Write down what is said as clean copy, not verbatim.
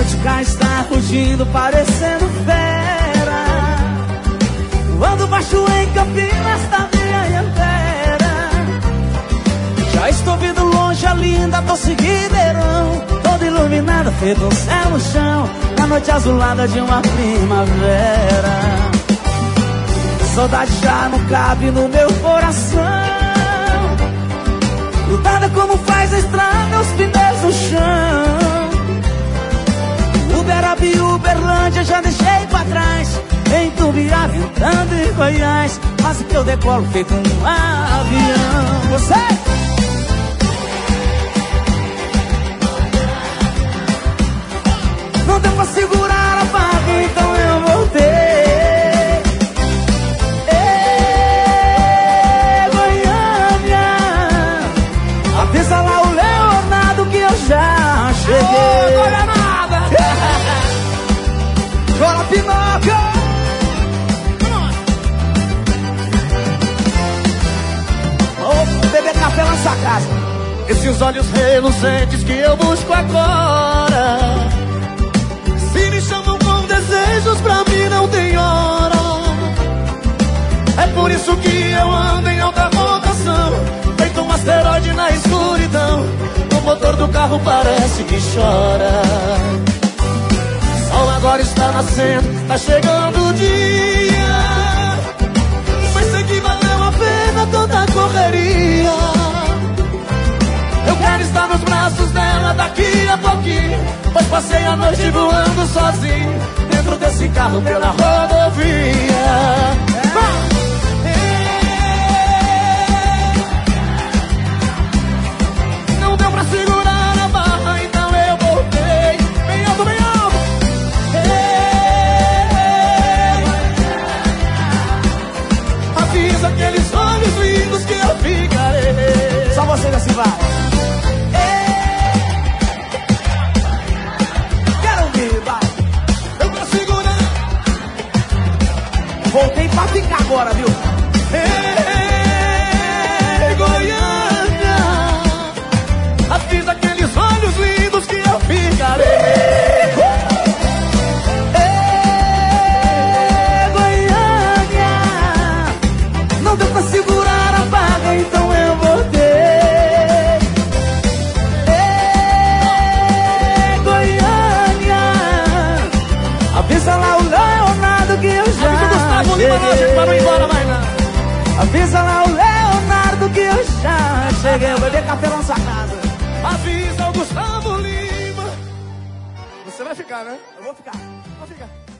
noite cá está fugindo, parecendo fera. Voando baixo em Campinas da minha antera. Já estou vendo longe a linda Doce Ribeirão, toda iluminada, feito um céu no chão, na noite azulada de uma primavera. Saudade já não cabe no meu coração, grudada como faz a estrada, os pneus no chão. Uberaba e Uberlândia já deixei pra trás, em Tubiara, entrando em Goiás, mas que eu decolo feito um avião. Você! Não deu pra segurar a barra, então eu voltei. Ei, Goiânia, avisa lá o Leonardo que eu já cheguei. Ô, Goianada! Bora, Pinóquio! Ô, beber café na sua casa. Esses olhos reluzentes que eu busco agora, se me chamam com desejos, pra mim não tem hora. É por isso que eu ando em alta rotação, feito um asteroide na escuridão. O motor do carro parece que chora. O sol agora está nascendo, tá chegando o dia, mas sei que valeu a pena toda a correria. Eu quero estar nos braços dela daqui a pouquinho, pois passei a noite voando sozinho dentro desse carro pela rodovia. Não deu pra segurar a barra, então eu voltei. Bem alto, bem alto. Avisa aqueles olhos lindos que eu ficarei. Só vocês assim vai. Voltei pra ficar agora, viu? Ei, Goiânia, avisa aqueles olhos lindos que eu ficarei. Ei, Goiânia, não deu pra segurar a barra, então eu voltei. Ei, Goiânia, avisa lá o Leonardo que eu já avisa lá o Leonardo que eu já cheguei. Eu vou beber café na sua casa. Avisa o Gustavo Lima. Você vai ficar, né? Eu vou ficar. Vai ficar.